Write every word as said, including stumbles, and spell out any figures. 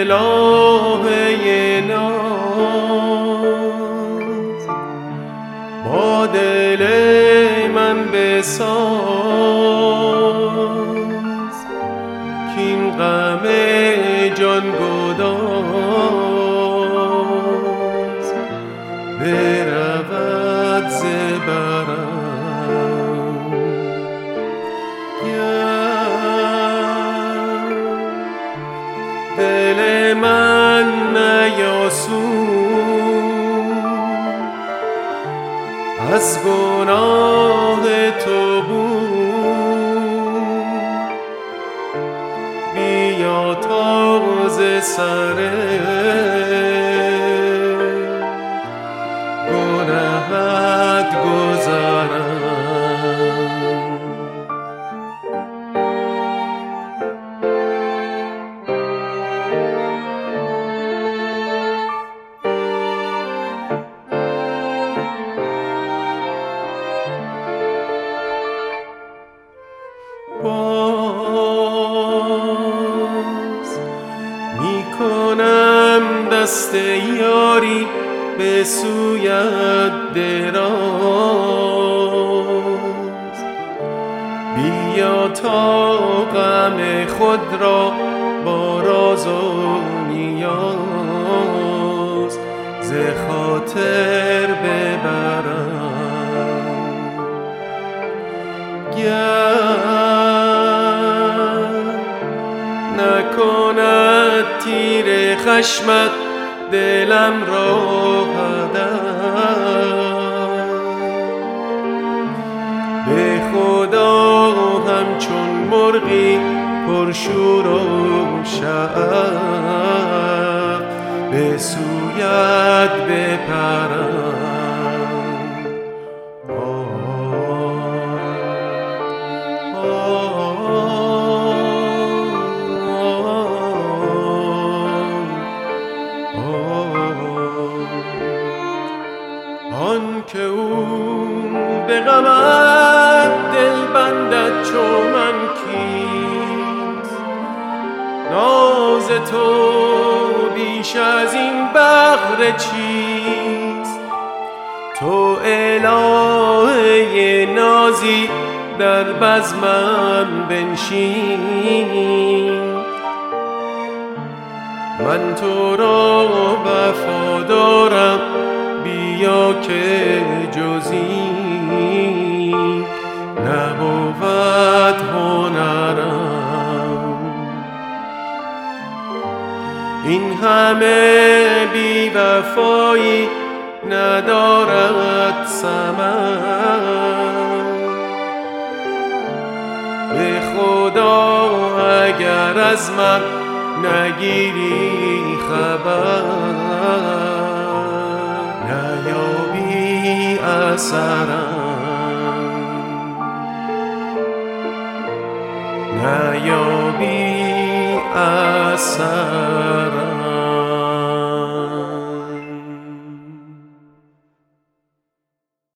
الهه ناز با دل من بساز کین غم جان گداز برود ز برم. دل من نیاسود از گناه تو بود، بیا تازه سر گناهت گذرم. باز می کنم دست یاری به سویت دراز، بیا تا غم خود را با راز و نیاز ز خاطر ببرم. نکند تیر خشمت دلم را هدر، به خدا همچون مرغی پرشور و شعف به سویت بپرم. آن که او به غمت دل بندد چو من کیست، ناز تو بیش از این بهر چیست. تو الهه نازی در بزمم بنشین، من تو را وفادارم، بیا که جزی نبود هنرم. این همه بی وفایی ندارد ثمر، به خدا اگر از من نگیری خبر نیابی اثرم، نیابی اثرم.